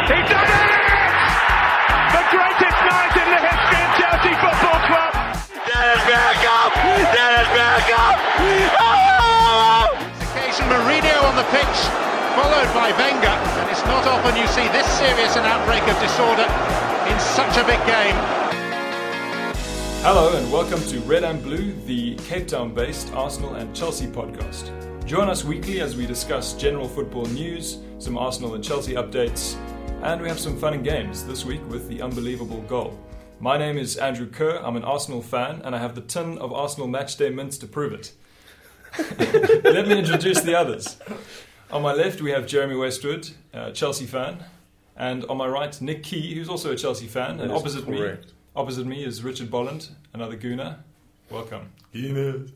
He's done it! The greatest night in the history of Chelsea Football Club. Dennis Bergkamp! Dennis Bergkamp! Oh! Occasion Mourinho on the pitch, followed by Wenger, and it's not often you see this serious an outbreak of disorder in such a big game. Hello and welcome to Red and Blue, the Cape Town-based Arsenal and Chelsea podcast. Join us weekly as we discuss general football news, some Arsenal and Chelsea updates, and we have some fun and games this week with the unbelievable goal. My name is Andrew Kerr, I'm an Arsenal fan, and I have the tin of Arsenal matchday mints to prove it. Let me introduce the others. On my left we have Jeremy Westwood, Chelsea fan, and on my right Nick Key, who's also a Chelsea fan, and opposite me is Richard Bolland, another Gooner. Welcome. Gooners.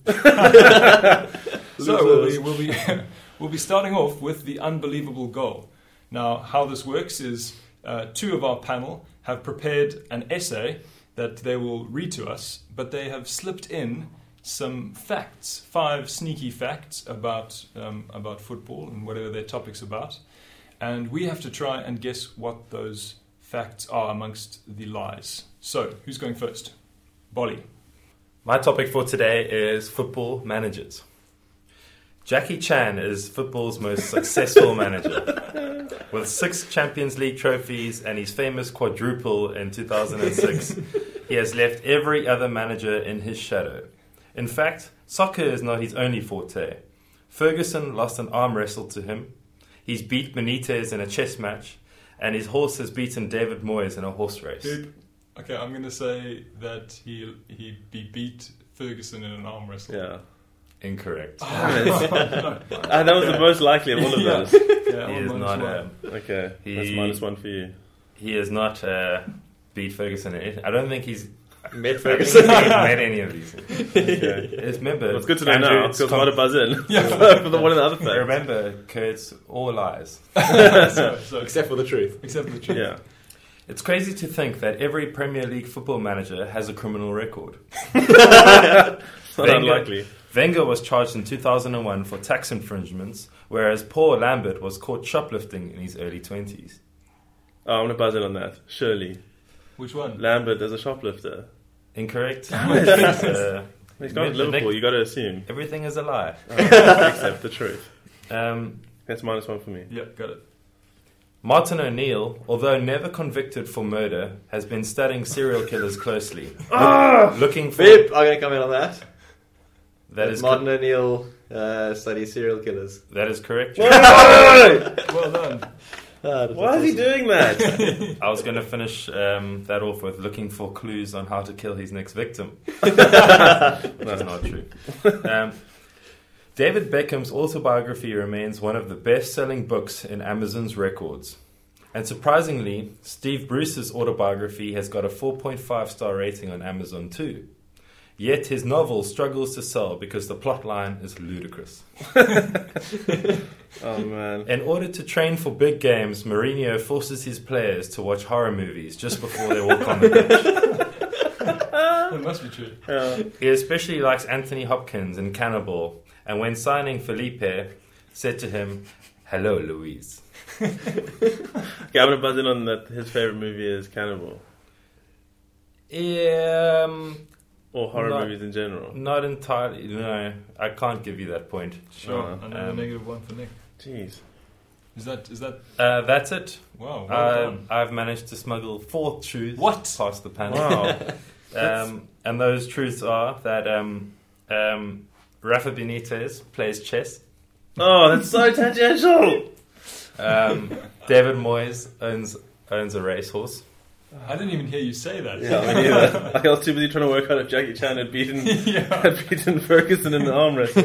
So we'll be starting off with the unbelievable goal. Now, how this works is two of our panel have prepared an essay that they will read to us, but they have slipped in some facts, 5 sneaky facts about football and whatever their topic's about, and we have to try and guess what those facts are amongst the lies. So, who's going first? Bolly. My topic for today is football managers. Jackie Chan is football's most successful manager. With 6 Champions League trophies and his famous quadruple in 2006, he has left every other manager in his shadow. In fact, soccer is not his only forte. Ferguson lost an arm wrestle to him. He's beat Benitez in a chess match. And his horse has beaten David Moyes in a horse race. Okay, I'm going to say that he beat Ferguson in an arm wrestle. Yeah. Incorrect. That was the most likely of all of those. Yeah, He is not. Okay, that's -1 for you. He has not beat Ferguson. I don't think he's Met Ferguson. met any of these. Okay. Remember, Well, it's good to know Andrew, now, it's because I want to buzz in for the one and the other thing. Remember, Kurt's all lies. So, Except for the truth. except for the truth. Yeah. It's crazy to think that every Premier League football manager has a criminal record. It's not Wenger- unlikely. Wenger was charged in 2001 for tax infringements, whereas Paul Lambert was caught shoplifting in his early 20s. Oh, I'm going to buzz in on that. Surely. Which one? Lambert as a shoplifter. Incorrect. He's gone to Liverpool, you got to assume. Everything is a lie. Except the truth. That's -1 for me. Yeah, got it. Martin O'Neill, although never convicted for murder, has been studying serial killers closely. Looking for... Vip, I'm going to come in on that. That is Martin O'Neill studies serial killers. That is correct. Well done. Why is he doing that? I was going to finish that off with looking for clues on how to kill his next victim. Which is not true. David Beckham's autobiography remains one of the best-selling books in Amazon's records. And surprisingly, Steve Bruce's autobiography has got a 4.5-star rating on Amazon too. Yet his novel struggles to sell because the plotline is ludicrous. Oh, man. In order to train for big games, Mourinho forces his players to watch horror movies just before they walk on the pitch. That must be true. He especially likes Anthony Hopkins in Cannibal, and when signing Felipe, said to him, "Hello, Louise." Okay, I'm going to buzz in on that his favourite movie is Cannibal. Or horror movies in general. Not entirely. No, I can't give you that point. Sure. Another -1 for Nick. Jeez. Is that? That's it. Wow. Well done. I've managed to smuggle 4 truths What? past the panel. Wow. And those truths are that Rafa Benitez plays chess. Oh, that's so tangential. David Moyes owns a racehorse. I didn't even hear you say that. Yeah, me neither. I was too busy trying to work out if Jackie Chan had beaten Ferguson in the arm wrestle.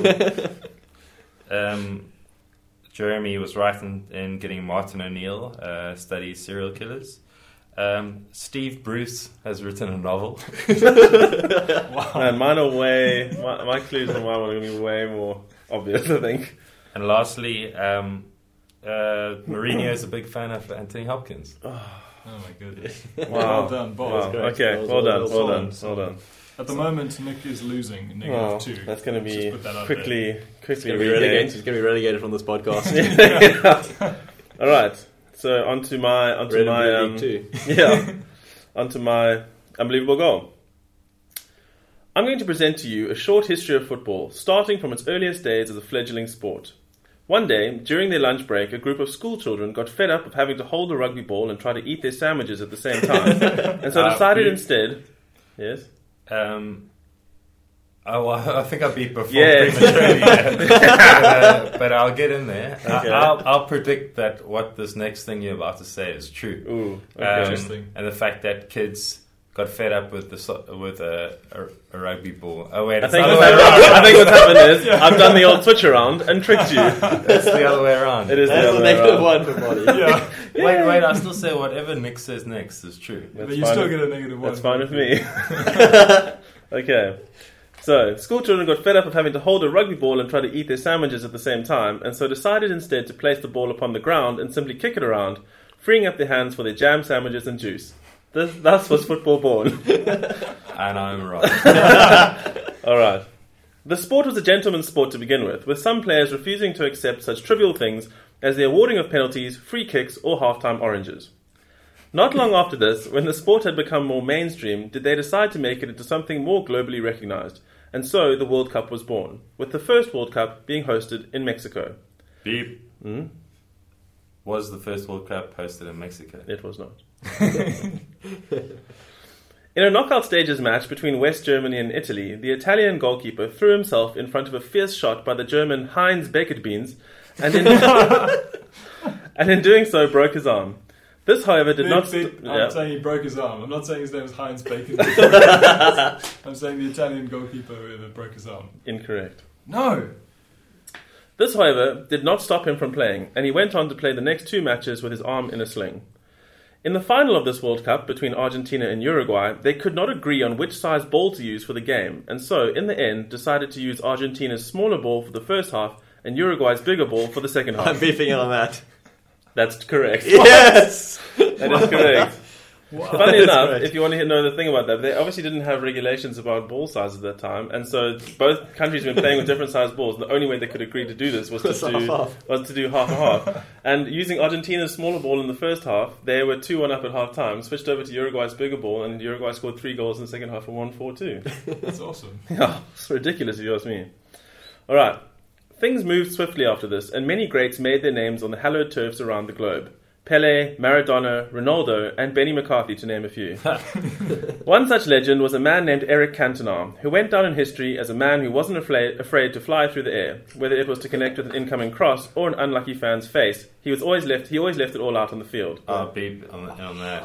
Jeremy was right in getting Martin O'Neill studies serial killers. Steve Bruce has written a novel. Wow. Man, mine are my clues on mine are going to be way more obvious, I think. And lastly, Mourinho is a big fan of Anthony Hopkins. Oh my goodness. Wow. Well done, boss. Wow. Okay, well done. At the moment, Nick is losing -2. That's going to be Just put that out quickly He's going to be relegated from this podcast. All right. So onto my League 2. yeah, onto my unbelievable goal. I'm going to present to you a short history of football, starting from its earliest days as a fledgling sport. One day, during their lunch break, a group of school children got fed up of having to hold a rugby ball and try to eat their sandwiches at the same time, and so decided instead... Yes? I think I beat before Yes. prematurely, but I'll get in there. Okay. I'll predict that what this next thing you're about to say is true. Ooh, okay. Interesting. And the fact that kids got fed up with a rugby ball. Oh wait, I it's think the other what's way around. happened, I think what's happened is I've done the old switch around and tricked you. It's the other way around. It is the That's other a way negative around. one for Bonnie. Yeah, Wait, I still say whatever Nick says next is true. That's but you fine still with- get a negative one. That's fine with me. Okay. So, school children got fed up of having to hold a rugby ball and try to eat their sandwiches at the same time, and so decided instead to place the ball upon the ground and simply kick it around, freeing up their hands for their jam sandwiches and juice. Thus was football born. And I'm right. Alright. The sport was a gentleman's sport to begin with some players refusing to accept such trivial things as the awarding of penalties, free kicks, or half-time oranges. Not long after this, when the sport had become more mainstream, did they decide to make it into something more globally recognized, and so the World Cup was born, with the first World Cup being hosted in Mexico. Beep. Was the first World Cup hosted in Mexico? It was not. In a knockout stages match between West Germany and Italy, the Italian goalkeeper threw himself in front of a fierce shot by the German Heinz Beckett-Beans, and in doing so broke his arm. This, however, did not... I'm saying he broke his arm. I'm not saying his name was Heinz Bacon. I'm saying the Italian goalkeeper broke his arm. Incorrect. No! This, however, did not stop him from playing, and he went on to play the next 2 matches with his arm in a sling. In the final of this World Cup between Argentina and Uruguay, they could not agree on which size ball to use for the game, and so, in the end, decided to use Argentina's smaller ball for the first half and Uruguay's bigger ball for the second I'm half. beefing in on that. That's correct. Yes! That is correct. Wow. Funny enough, correct. if you want to know the thing about that, they obviously didn't have regulations about ball size at that time, and so both countries were playing with different sized balls. The only way they could agree to do this was to do half and half. And using Argentina's smaller ball in the first half, they were 2-1 up at half time, switched over to Uruguay's bigger ball, and Uruguay scored 3 goals in the second half and won 4-2. That's awesome. Yeah, it's ridiculous if you ask me. Alright, things moved swiftly after this, and many greats made their names on the hallowed turfs around the globe. Pele, Maradona, Ronaldo, and Benny McCarthy, to name a few. One such legend was a man named Eric Cantona, who went down in history as a man who wasn't afraid to fly through the air, whether it was to connect with an incoming cross or an unlucky fan's face. He always left it all out on the field. Beep on that.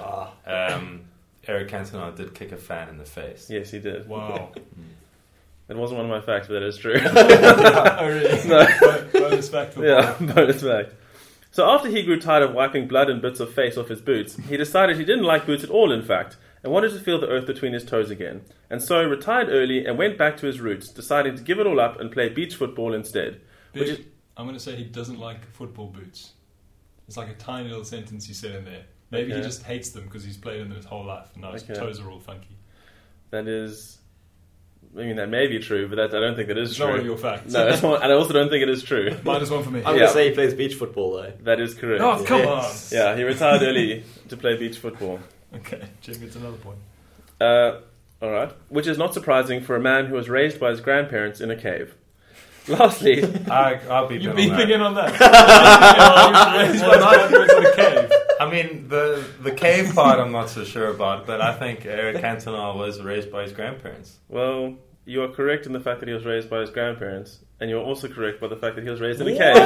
Eric Cantona did kick a fan in the face. Yes, he did. Wow. It wasn't one of my facts, but that is true. Oh, really? No. Bonus fact for Yeah, Bob. bonus fact. So after he grew tired of wiping blood and bits of face off his boots, he decided he didn't like boots at all, in fact, and wanted to feel the earth between his toes again, and so retired early and went back to his roots, deciding to give it all up and play beach football instead. Big, Which is- I'm going to say he doesn't like football boots. It's like a tiny little sentence you said in there. Maybe he Okay. just hates them because he's played in them his whole life, and now his Okay. toes are all funky. That is... I mean, that may be true, but I don't think that is It's true. not one of your facts. No, it's not, and I also don't think it is true. Minus one for me. I'm Yeah. going to say he plays beach football, though. That is correct. Oh, come Yes. Yeah, he retired early to play beach football. on. Okay, Jim gets another point. Alright. Which is not surprising for a man who was raised by his grandparents in a cave. Lastly... I'll be You on beeping that. in on that? He's raised by his grandparents in a cave. I mean, the cave part I'm not so sure about, but I think Eric Cantona was raised by his grandparents. Well, you are correct in the fact that he was raised by his grandparents, and you are also correct by the fact that he was raised in a cave.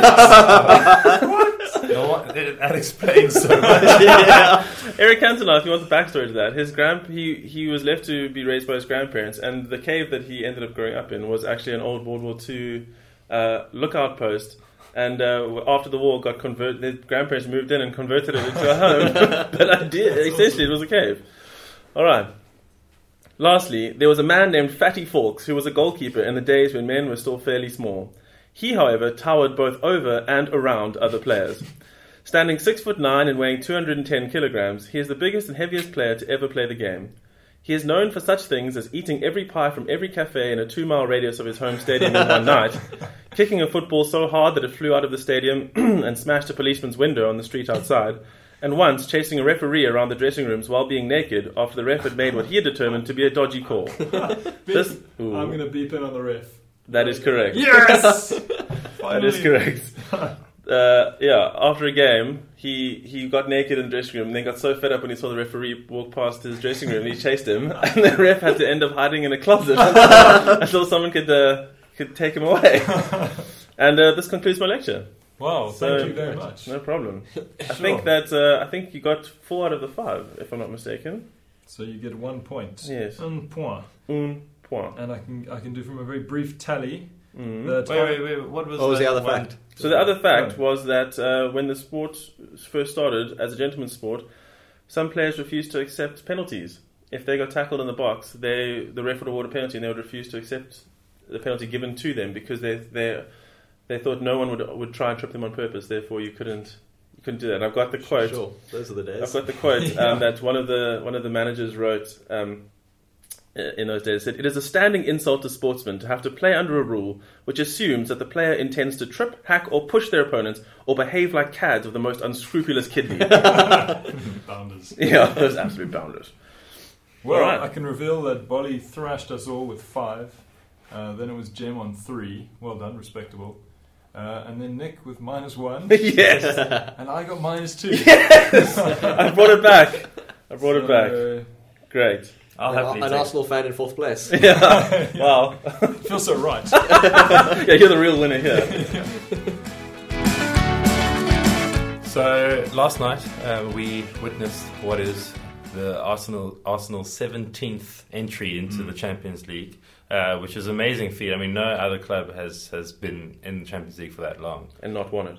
No, that explains so much. Yeah. Eric Cantona, if you want the backstory to that, he was left to be raised by his grandparents, and the cave that he ended up growing up in was actually an old World War II lookout post. And after the war got converted, the grandparents moved in and converted it into a home. But essentially, it was a cave. All right. Lastly, there was a man named Fatty Fawkes who was a goalkeeper in the days when men were still fairly small. He, however, towered both over and around other players. Standing 6'9" and weighing 210 kilograms, he is the biggest and heaviest player to ever play the game. He is known for such things as eating every pie from every cafe in a 2-mile radius of his home stadium in one night, kicking a football so hard that it flew out of the stadium and smashed a policeman's window on the street outside, and once chasing a referee around the dressing rooms while being naked after the ref had made what he had determined to be a dodgy call. I'm going to beep in on the ref. That is correct. Yes! That is correct. After a game, he got naked in the dressing room and then got so fed up when he saw the referee walk past his dressing room, he chased him, and the ref had to end up hiding in a closet until someone could take him away. And this concludes my lecture. Wow, thank you very much. No problem. Sure. I think you got 4 out of the 5, if I'm not mistaken. So you get 1 point. Yes. Un point. Un point. And I can do from a very brief tally. Wait, what was the other one? fact? So the other fact was that when the sport first started as a gentleman's sport, some players refused to accept penalties. If they got tackled in the box, the ref would award a penalty, and they would refuse to accept the penalty given to them because they thought no one would try and trip them on purpose. Therefore, you couldn't do that. And I've got the quote. Sure, those are the days. I've got the quote that one of the managers wrote. In those days, said, "It is a standing insult to sportsmen to have to play under a rule which assumes that the player intends to trip, hack, or push their opponents, or behave like cads of the most unscrupulous kidney." Bounders. Yeah, those absolute bounders. Well, All right. I can reveal that Bolly thrashed us all with 5. Then it was Jem on 3. Well done, respectable. And then Nick with -1. Yes, And I got -2. I brought it back. Great. I'll happily An take Arsenal fan in 4th place. Yeah. Wow. It feels so right. Yeah, you're the real winner here. So last night we witnessed what is the Arsenal 17th entry into the Champions League, which is an amazing feat. I mean, no other club has been in the Champions League for that long. And not won it.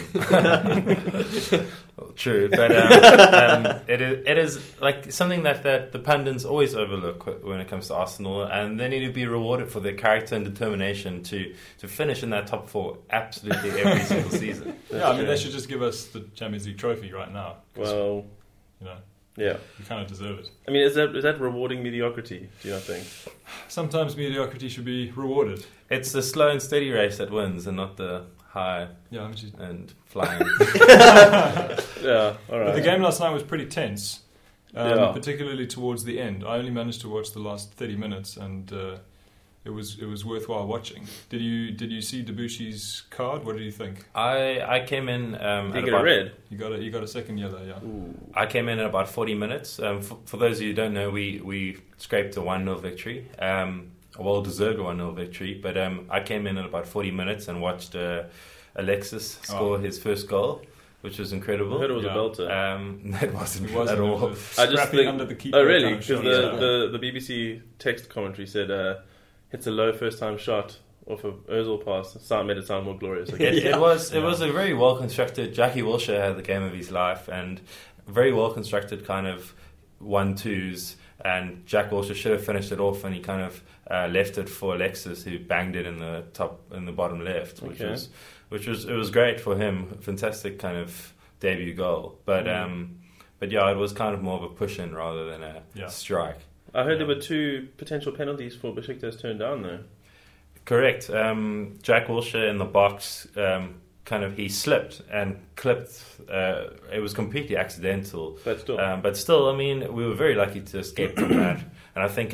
Well, true, but it is like something that the pundits always overlook when it comes to Arsenal, and they need to be rewarded for their character and determination to finish in that top 4 absolutely every single season. Yeah, I mean, they should just give us the Champions League trophy right now. Well, You know, yeah. we kind of deserve it. I mean, is that rewarding mediocrity? Do you not think? Sometimes mediocrity should be rewarded. It's the slow and steady race that wins, and not the high Yeah, which is, and flying. Yeah. All right. but the game last night was pretty tense, Yeah. particularly towards the end. I only managed to watch the last 30 minutes, and it was worthwhile watching. Did you see Debussy's card? What did you think? I came in. You get a red. You got a second yellow, yeah. Ooh. I came in at about 40 minutes. For those of you who don't know, we scraped a 1-0 victory. A well-deserved 1-0 victory. But I came in at about 40 minutes and watched Alexis score his first goal, which was incredible. I heard it was Yeah. a belter. That wasn't It wasn't at all. it was scrapping under the keeper. Oh, really? kind of Because shot. the BBC text commentary said hits a low first-time shot off of Ozil pass. Made it sound more glorious. It was a very well constructed. Jackie Wilshere had the game of his life, and very well constructed kind of 1-2s. And Jack Wilshere should have finished it off, and he kind of left it for Alexis, who banged it in the bottom left, which was great for him. Fantastic kind of debut goal, but yeah, it was kind of more of a push in rather than a strike. I heard there were 2 potential penalties for Besiktas turned down though. Correct. Jack Wilshere in the box, he slipped and clipped. It was completely accidental. But still, I mean, we were very lucky to escape from that. And I think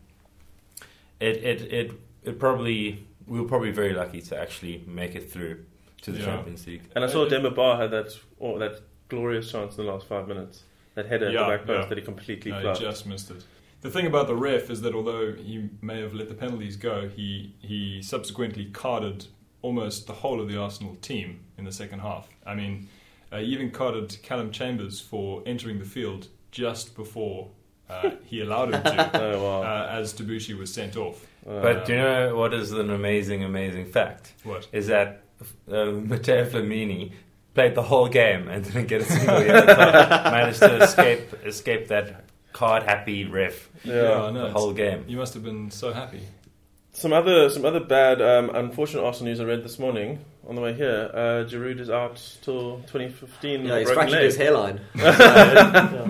we were probably very lucky to actually make it through to the Champions League. And I saw Demba Ba had that glorious chance in the last 5 minutes. That header at the back post that he completely He fluffed. just missed it. The thing about the ref is that although he may have let the penalties go, he subsequently carded almost the whole of the Arsenal team in the second half. I mean, he even carded Callum Chambers for entering the field just before he allowed him to, Oh, wow. as Debussy was sent off. But do you know what is an amazing fact? What? Is that Matteo Flamini played the whole game and didn't get a single yellow card. Managed to escape that card-happy ref I know. the whole game. You must have been so happy. Some other bad, unfortunate Arsenal news I read this morning on the way here. Giroud is out till 2015. Yeah, he's broken fractured leg. his hairline.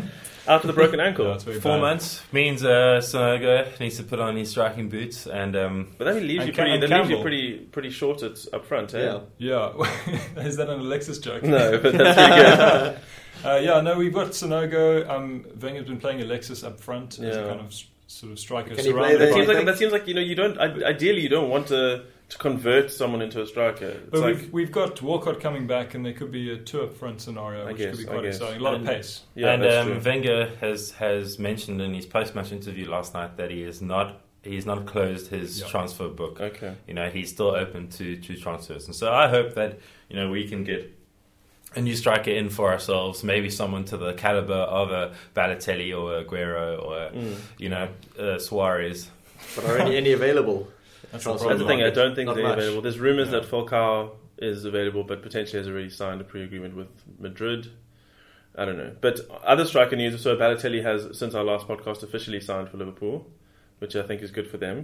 After the broken ankle. Yeah, it's very 4 bad. months means Sonogo needs to put on his striking boots and But that leaves you And pretty, Campbell. pretty short up front, eh? Yeah. Yeah. Is that an Alexis joke? No, but that's pretty good. We've got Sonogo. Wenger's been playing Alexis up front as a Yeah. kind of sort of striker. Can he play surrounded the- by- That seems like you don't. Ideally, you don't want to convert someone into a striker. It's But like, we've got Walcott coming back, and there could be a 2 up front scenario, which could be quite exciting. A lot of pace. yeah, and that's true. Wenger has mentioned in his post-match interview last night that he's not closed his transfer book. Okay. He's still open to transfers, and so I hope that we can get a new striker in for ourselves, maybe someone to the caliber of a Balotelli or a Aguero or Suarez. But are any available? That's Transfer That's the thing. I don't think Not they're much. available. There's rumours that Falcao is available, but potentially has already signed a pre-agreement with Madrid. I don't know. But other striker news. So Balotelli has, since our last podcast, officially signed for Liverpool, which I think is good for them.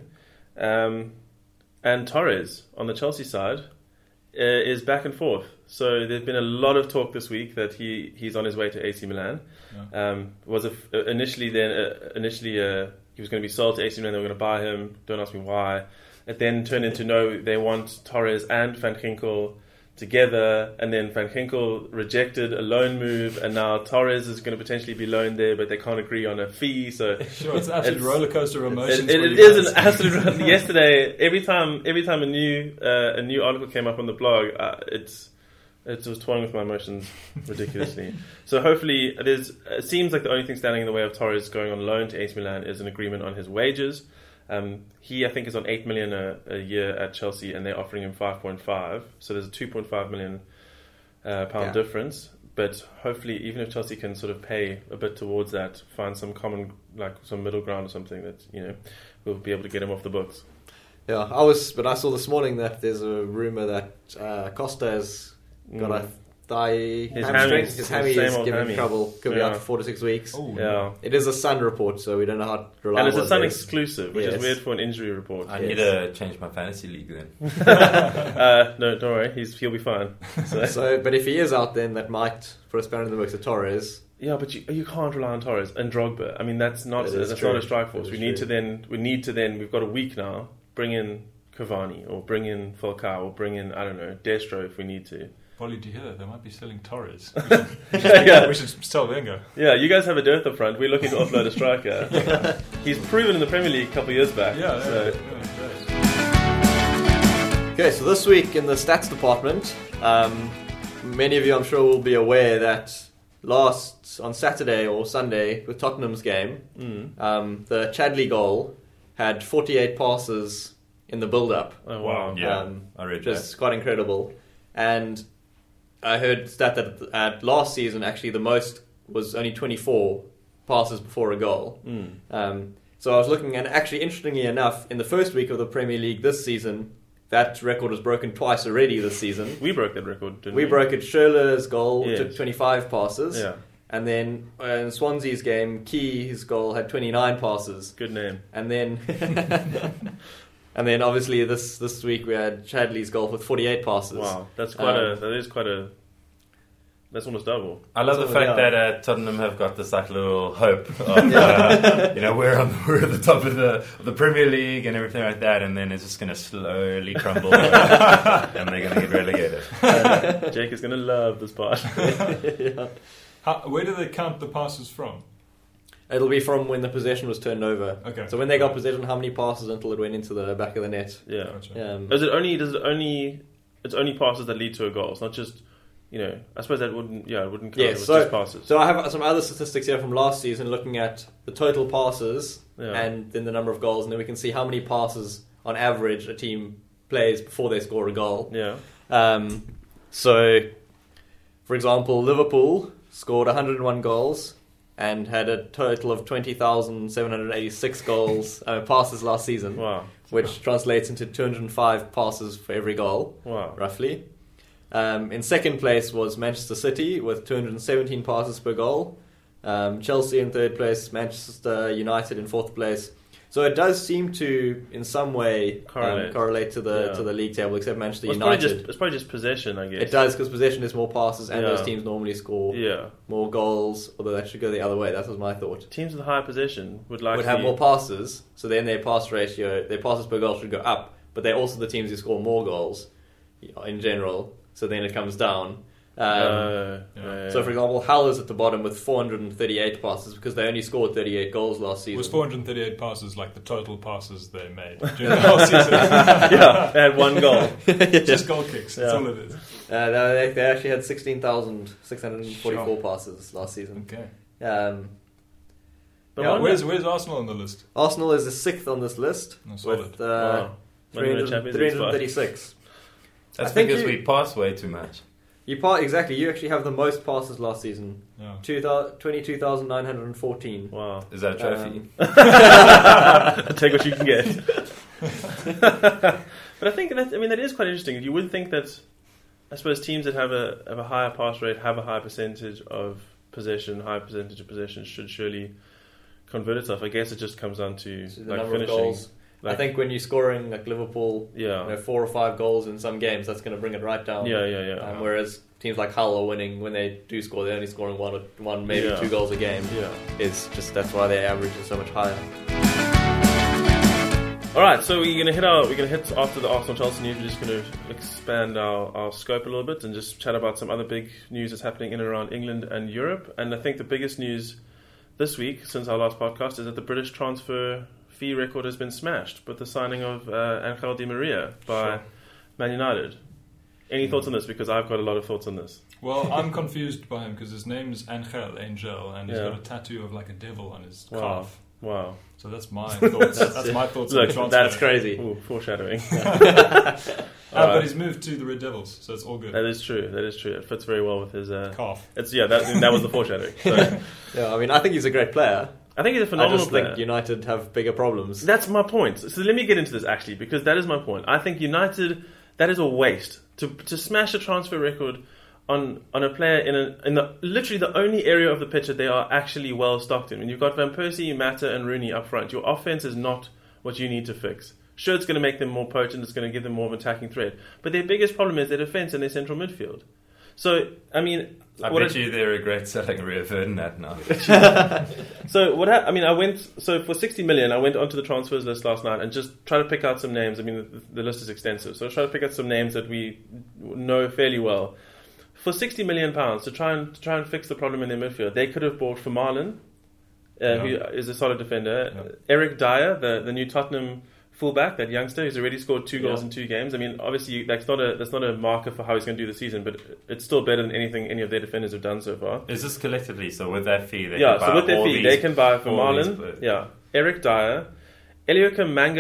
And Torres on the Chelsea side is back and forth. So there's been a lot of talk this week that he's on his way to AC Milan. Initially he was going to be sold to AC Milan. They were going to buy him. Don't ask me why. It then turned into no, they want Torres and Van Ginkel together, and then Van Ginkel rejected a loan move, and now Torres is going to potentially be loaned there, but they can't agree on a fee. So Sure, it's an absolute roller coaster of emotions. it is an absolute. Yesterday, every time a new article came up on the blog, it was toying with my emotions ridiculously. So hopefully, it seems like the only thing standing in the way of Torres going on loan to AC Milan is an agreement on his wages. He, I think, is on 8 million a year at Chelsea, and they're offering him 5.5. So there's a 2.5 million pound difference. But hopefully, even if Chelsea can sort of pay a bit towards that, find some common, like some middle ground or something that will be able to get him off the books. Yeah, but I saw this morning that there's a rumor that Costa has got a thigh hamstring. His hammy same is old giving hammy. trouble. Could be Yeah. out for 4 to 6 weeks. Oh, Yeah. It is a Sun report, so we don't know how reliable And it's a Sun it is. exclusive, which Yes. is weird for an injury report. I need to change my fantasy league then. No, don't worry, he'll be fine. So, but if he is out, then that might put a spanner in the works of Torres. Yeah, but you can't rely on Torres and Drogba. I mean, that's not That is not true. a strike force. That We is need true. to then. We've got a week now. Bring in Cavani or bring in Falcao or bring in Destro if we need to. Polly, do you hear that? They might be selling Torres. Yeah. We should sell Wenger. Yeah, you guys have a dearth up front. We're looking to offload a striker. He's proven in the Premier League a couple of years back. Yeah, so. great. Okay, so this week in the stats department, many of you I'm sure will be aware that on Saturday or Sunday with Tottenham's game, the Chadley goal had 48 passes in the build-up. Oh wow! Yeah, I read which is quite incredible. And I heard stat that last season actually the most was only 24 passes before a goal. So I was looking, and actually interestingly enough, in the first week of the Premier League this season, that record was broken twice already this season. We broke that record, didn't we? We broke it. Schürrle's goal Yes. took 25 passes. Yeah, And then in Swansea's game, Key, his goal, had 29 passes. good name. And then and then obviously this week we had Chadley's goal with 48 passes. Wow, that's that's almost double. I love the So, fact yeah. that Tottenham have got this like little hope of we're at the top of the Premier League and everything like that, and then it's just going to slowly crumble and they're going to get relegated. Jake is going to love this part. Where do they count the passes from? It'll be from when the possession was turned over. Okay. So when they got possession, how many passes until it went into the back of the net. Yeah. Gotcha. It's only passes that lead to a goal. It's not just, I suppose that wouldn't count. Yeah, It was so- just passes. So I have some other statistics here from last season looking at the total passes Yeah. and then the number of goals, and then we can see how many passes on average a team plays before they score a goal. Yeah. So, for example, Liverpool scored 101 goals and had a total of 20,786 goals passes last season, Wow. which translates into 205 passes for every goal, Wow. roughly. In second place was Manchester City with 217 passes per goal. Chelsea in third place, Manchester United in fourth place So it does seem to, in some way, Correlate to the league table, except Manchester Well, United. it's probably just possession, I guess. It does, because possession is more passes, and Yeah. those teams normally score more goals, although that should go the other way. That was my thought. Teams with higher possession would have more passes, so then their pass ratio, their passes per goal should go up, but they're also the teams who score more goals in general, so then it comes down. So, for example, Hull is at the bottom with 438 passes because they only scored 38 goals last season. Was 438 passes like the total passes they made during the whole season? Yeah, they had one goal. Just goal kicks, that's all it is. They actually had 16,644 passes last season. Okay. Where's Arsenal on the list? Arsenal is the 6th on this list with 336. That's because we pass way too much. You actually have the most passes last season. 22,914. Wow. Is that a trophy? Take what you can get. But I think that is quite interesting. You would think that, I suppose, teams that have a higher pass rate have a higher percentage of possession. Higher percentage of possession should surely convert itself. I guess it just comes down to the number of goals. I think when you're scoring like Liverpool, 4 or 5 goals in some games, that's going to bring it right down. Whereas teams like Hull are winning when they do score; they're only scoring one, maybe 2 goals a game. It's just that's why their average is so much higher. All right, so we're gonna hit after the Arsenal Chelsea news. We're just gonna expand our scope a little bit and just chat about some other big news that's happening in and around England and Europe. And I think the biggest news this week since our last podcast is that the British transfer fee record has been smashed with the signing of Angel Di Maria by Man United. Any thoughts on this? Because I've got a lot of thoughts on this. Well, I'm confused by him because his name's Angel, and he's got a tattoo of like a devil on his calf. Wow. So that's my thoughts. That's my thoughts on the transfer. That's crazy. Ooh, foreshadowing. But he's moved to the Red Devils, so it's all good. That is true. It fits very well with his calf. That was the foreshadowing. So. I think he's a great player. I think he's a phenomenal player. I just think United have bigger problems. That's my point. So let me get into this actually, because that is my point. I think United, that is a waste to smash a transfer record on a player in the literally the only area of the pitch that they are actually well stocked in. When you've got Van Persie, Mata, and Rooney up front, your offense is not what you need to fix. Sure, it's going to make them more potent. It's going to give them more of an attacking threat. But their biggest problem is their defense and their central midfield. So, I mean... I bet you they regret selling Rio Ferdinand now. So, So, for 60 million, I went onto the transfers list last night and just tried to pick out some names. I mean, the list is extensive. So, I tried to pick out some names that we know fairly well. For £60 million, to try and fix the problem in their midfield, they could have bought Vermaelen, who is a solid defender. Yeah. Eric Dyer, the new Tottenham fullback, that youngster who's already scored 2 goals in 2 games. I mean, obviously that's not a marker for how he's going to do the season, but it's still better than anything any of their defenders have done so far. Is this collectively? So with that fee, they can buy Vermaelen, Eric Dyer, Elioka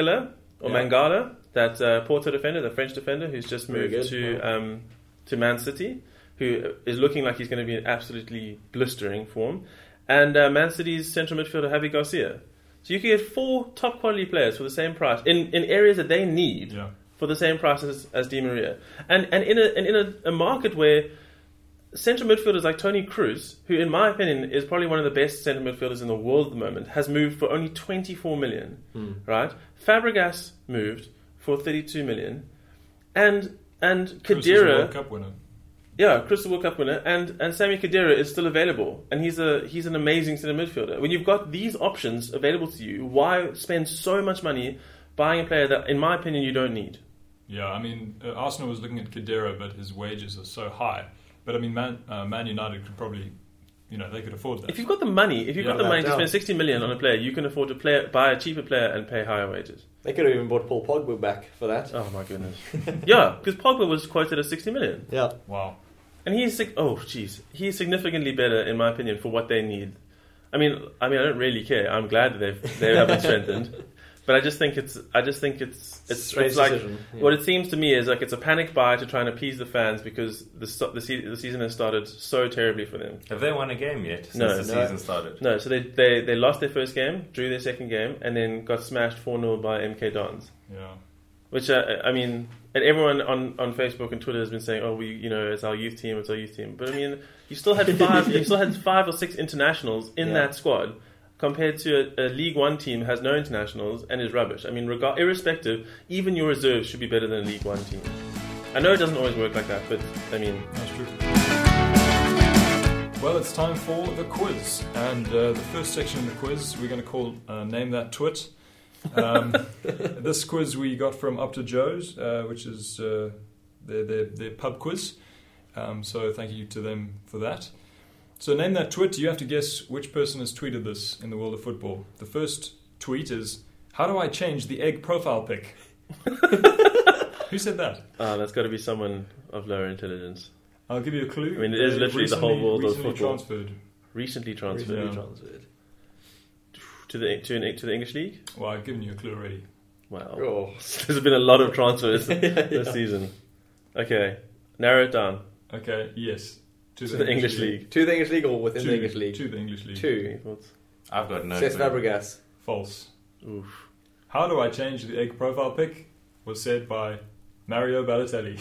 Mangala, that Porto defender, the French defender who's just moved to Man City, who is looking like he's going to be in absolutely blistering form, and Man City's central midfielder Javi Garcia. So you can get 4 top quality players for the same price in areas that they need for the same price as Di Maria, and in a market where central midfielders like Toni Kroos, who in my opinion is probably one of the best central midfielders in the world at the moment, has moved for only 24 million. Right? Fabregas moved for 32 million, and Khedira, World Cup winner. Yeah, Crystal World Cup winner, and Sami Khedira is still available, and he's an amazing centre midfielder. When you've got these options available to you, why spend so much money buying a player that, in my opinion, you don't need? Yeah, I mean, Arsenal was looking at Khedira, but his wages are so high. But I mean, Man United could probably, they could afford that. If you've got the money, to spend 60 million on a player, you can afford to buy a cheaper player and pay higher wages. They could have even bought Paul Pogba back for that. Oh my goodness. Yeah, because Pogba was quoted at 60 million. Yeah. Wow. And he's significantly better in my opinion for what they need. I mean, I don't really care. I'm glad that they haven't strengthened, but I just think it's like decision. What it seems to me is like it's a panic buy to try and appease the fans because the season has started so terribly for them. Have they won a game yet since the season started? No, so they lost their first game, drew their second game, and then got smashed 4-0 by MK Dons. Yeah. Which and everyone on Facebook and Twitter has been saying, "Oh, it's our youth team, But I mean, you still had 5 or 6 internationals in that squad. compared to a League One team that has no internationals and is rubbish. I mean, irrespective, even your reserves should be better than a League One team. I know it doesn't always work like that, but I mean... That's true. Well, it's time for the quiz. And the first section of the quiz we're going to call Name That Twit. This quiz we got from Up to Joe's, which is their pub quiz. So thank you to them for that. So name that twit. You have to guess which person has tweeted this in the world of football. The first tweet is, "How do I change the egg profile pic?" Who said that? That's got to be someone of lower intelligence. I'll give you a clue. I mean, it is literally the whole world of football. Recently Recently transferred. To the English League? Well, I've given you a clue already. Wow. Oh. There's been a lot of transfers this season. Okay. Narrow it down. Okay, yes. To the English League. To the English League or within the English League? To the English League. Two. I've got no Cesc clue. Fabregas. False. Oof. How do I change the egg profile pic? Was said by Mario Balotelli.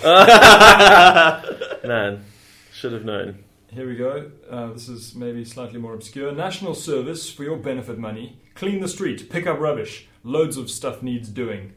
Man, should have known. Here we go. This is maybe slightly more obscure. National service for your benefit money. Clean the street. Pick up rubbish. Loads of stuff needs doing.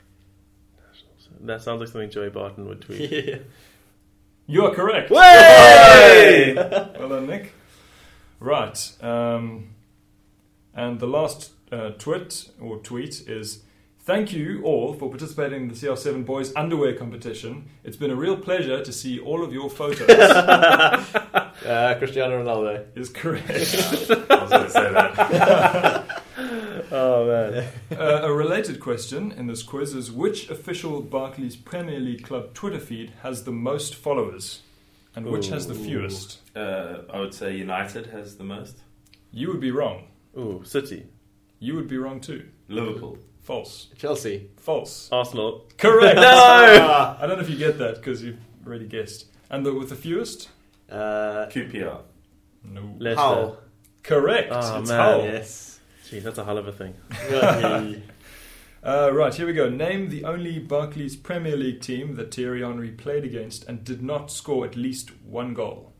That sounds like something Joey Barton would tweet. Yeah. You are correct. Way! Well done, Nick. Right. And the last tweet is, "Thank you all for participating in the CR7 Boys Underwear Competition. It's been a real pleasure to see all of your photos." Cristiano Ronaldo. Is correct. I was going to say that. Oh, man. A related question in this quiz is, which official Barclays Premier League club Twitter feed has the most followers? And which has the fewest? I would say United has the most. You would be wrong. Ooh, City. You would be wrong too. Liverpool. False. Chelsea. False. Arsenal. Correct. No! I don't know if you get that because you've already guessed. And with the fewest? QPR. No. Leicester. Hull. Correct. Oh, it's man, Hull. Yes. Gee, that's a hell of a thing. Right, here we go. Name the only Barclays Premier League team that Thierry Henry played against and did not score at least one goal.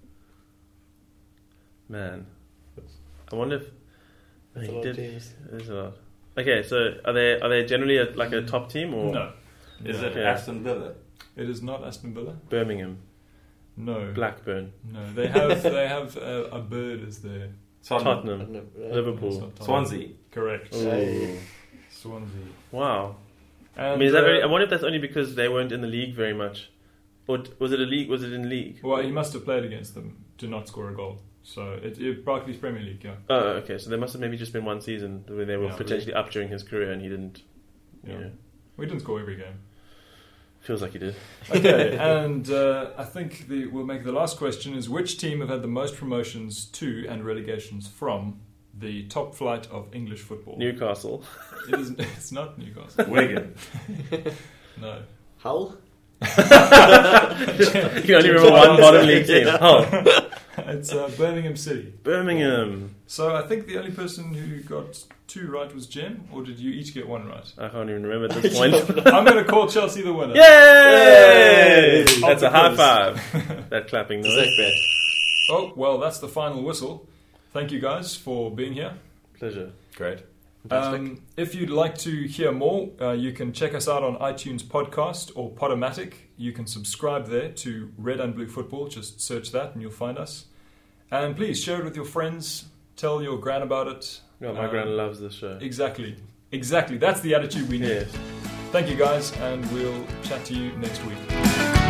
Man. I wonder if... That's he a lot of did. teams. There's a lot. Okay, so are they generally like a top team or No. Is No. it Okay. Aston Villa? It is not Aston Villa. Birmingham, No. Blackburn, No. They have a bird as their... Tottenham, It's Liverpool, not Tottenham. Swansea. Correct. Ooh. Swansea. Wow. And, I mean, is that I wonder if that's only because they weren't in the league very much, or was it a league? Was it in league? well, he must have played against them to not score a goal. So it Barclays Premier League, yeah. Oh, okay. So there must have maybe just been one season where they were Yeah, potentially up during his career and he didn't. Yeah. Yeah. We didn't score every game. Feels like he did. Okay, and I think we'll make the last question is, which team have had the most promotions to and relegations from the top flight of English football? Newcastle. It's not Newcastle. Wigan. No. Hull? You can only remember one bottom league team. Oh, It's Birmingham City. Birmingham. So I think the only person who got 2 right was Jem, or did you each get 1 right? I can't even remember at this point. I'm going to call Chelsea the winner. Yay! Yay! That's a Of the high quiz. five. That clapping noise. Sick bet. Oh, well, that's the final whistle. Thank you guys for being here. Pleasure. Great. If you'd like to hear more, you can check us out on iTunes Podcast or Podomatic. You can subscribe there to Red and Blue Football. Just search that and you'll find us. And please share it with your friends. Tell your gran about it. Yeah, my gran loves this show. Exactly. That's the attitude we need. Yes. Thank you guys, and we'll chat to you next week.